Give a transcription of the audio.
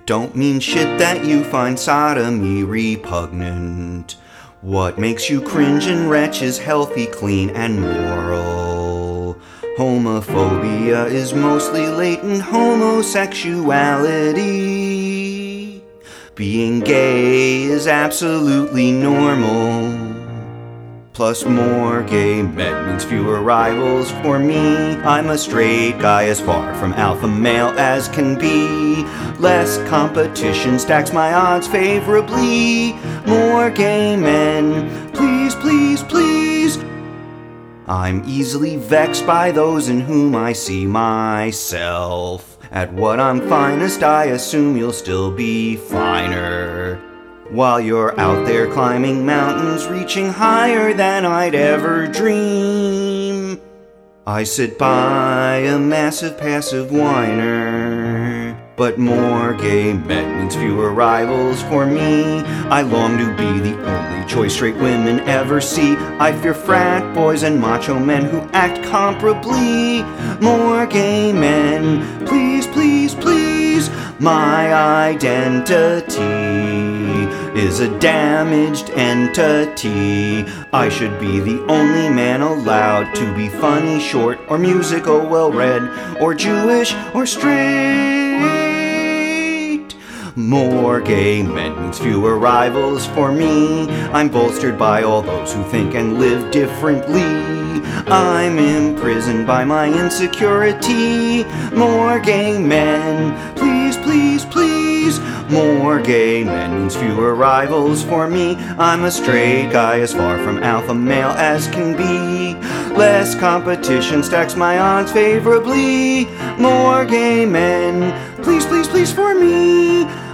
don't mean shit that you find sodomy repugnant. What makes you cringe and retch is healthy, clean, and moral. Homophobia is mostly latent homosexuality. Being gay is absolutely normal. Plus more gay men means fewer rivals for me. I'm a straight guy as far from alpha male as can be. Less competition stacks my odds favorably. More gay men, please, please, please. I'm easily vexed by those in whom I see myself. At what I'm finest, I assume you'll still be finer. While you're out there climbing mountains, reaching higher than I'd ever dream, I sit by a massive passive whiner. But more gay men means fewer rivals for me. I long to be the only choice straight women ever see. I fear frat boys and macho men who act comparably. More gay men, please, please, please. My identity is a damaged entity. I should be the only man allowed to be funny, short, or musical, well-read, or Jewish, or straight. More gay men means fewer rivals for me. I'm bolstered by all those who think and live differently. I'm imprisoned by my insecurity. More gay men, please, please, please. More gay men means fewer rivals for me. I'm a straight guy as far from alpha male as can be. Less competition stacks my odds favorably. More gay men, please, please, please for me.